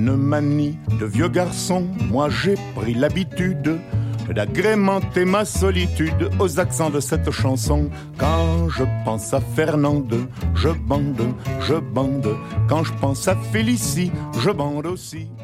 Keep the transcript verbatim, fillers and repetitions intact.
une manie de vieux garçon. Moi j'ai pris l'habitude d'agrémenter ma solitude aux accents de cette chanson. Quand je pense à Fernande, je bande, je bande. Quand je pense à Félicie, je bande aussi.